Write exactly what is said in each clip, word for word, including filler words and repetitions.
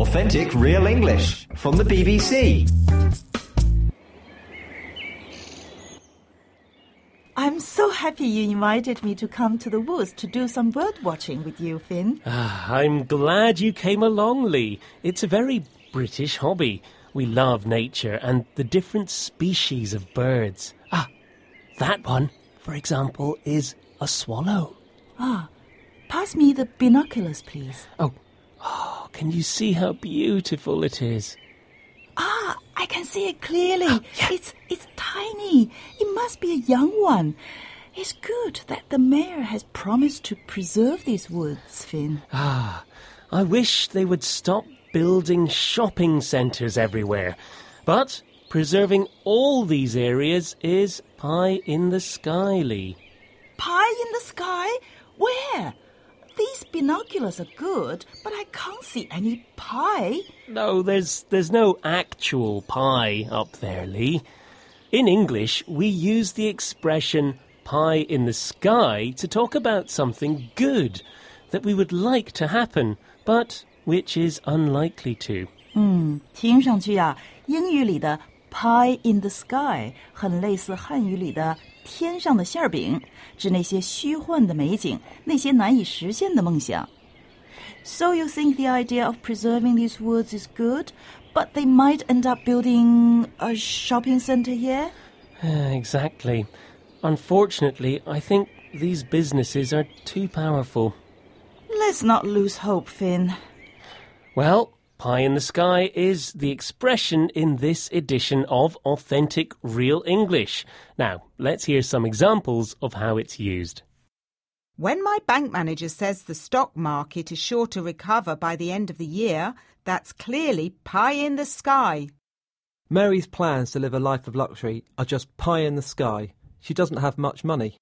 Authentic Real English from the B B C. I'm so happy you invited me to come to the woods to do some bird watching with you, Finn. Ah, I'm glad you came along, Lee. It's a very British hobby. We love nature and the different species of birds. Ah, that one, for example, is a swallow. Ah, pass me the binoculars, please. Oh, oh, can you see how beautiful it is? Ah, I can see it clearly. Oh, yeah. It's it's tiny. It must be a young one. It's good that the mayor has promised to preserve these woods, Finn. Ah, I wish they would stop building shopping centres everywhere. But preserving all these areas is pie in the sky, Lee. Pie in the sky? Where? These binoculars are good, but I can't see any pie. No, there's there's no actual pie up there, Lee. In English, we use the expression pie in the sky to talk about something good that we would like to happen, but which is unlikely to. 嗯，听上去啊，英语里的 pie in the sky 很类似汉语里的天上的馅儿饼，指那些虚幻的美景，那些难以实现的梦想。So you think the idea of preserving these woods is good, but they might end up building a shopping center here? Exactly. Unfortunately, I think these businesses are too powerful. Let's not lose hope, Finn. Well, pie in the sky is the expression in this edition of Authentic Real English. Now, let's hear some examples of how it's used. When my bank manager says the stock market is sure to recover by the end of the year, that's clearly pie in the sky. Mary's plans to live a life of luxury are just pie in the sky. She doesn't have much money.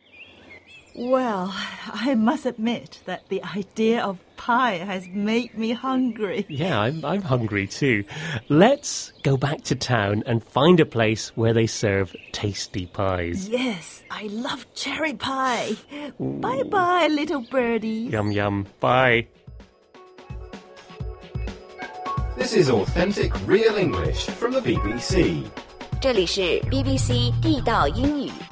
Well, I must admit that the idea of pie has made me hungry. Yeah, I'm, I'm hungry too. Let's go back to town and find a place where they serve tasty pies. Yes, I love cherry pie. Bye-bye, little birdie. Yum, yum. Bye. This is Authentic Real English from the B B C. 这里是 B B C 地道英语。